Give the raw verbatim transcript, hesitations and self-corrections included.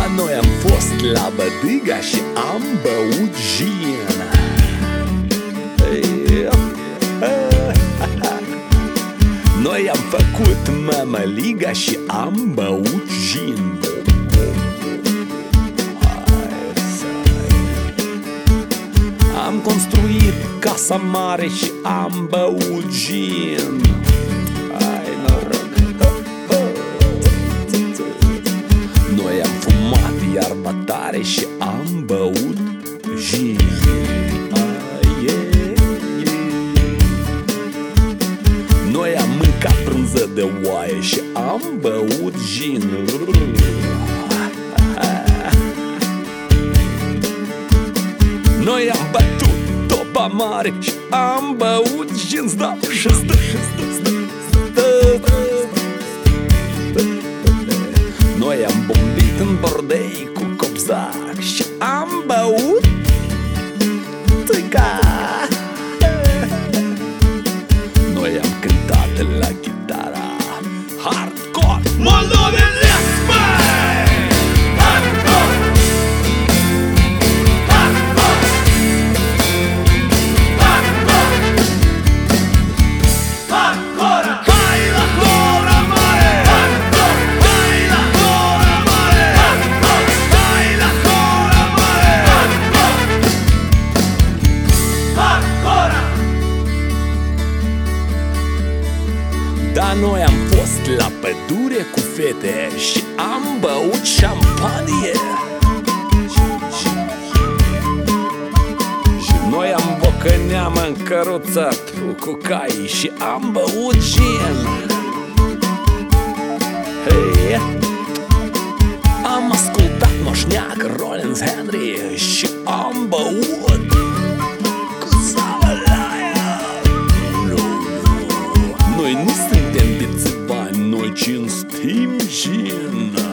Da, noi am fost la Bădâga și am băut gin. Noi am făcut mămăliga și am băut gin. Am construit casa mare și am băut gin. Hai, noroc. Noi am fumat iarba tare și am băut gin. Noi am mâncat brânză de oaie și am băut gin. Noi am bătut toba mare și am băut gin. Zdă și zdă și zdă, zdă, zdă. Noi am bombit în bordei cu copzac și am băut tâica. Noi am cântat la chitara hardcore. Moldovenesc, băi! Hardcore! Hardcore! Hardcore! Hardcore! Hai la gora mare! Hardcore! Hai la gora mare! Hardcore! Hai la gora mare! Hardcore! Hardcore! Da, noi am fost la pădure cu fete și am băut șampanie. Și noi am bocăneam în căruță cu cai și am băut gin. Hey. Am ascultat moșneac Rollins Henry și am băut cu Savalaia. Nu, nu, noi nu suntem bițivani, noi cinstim gin.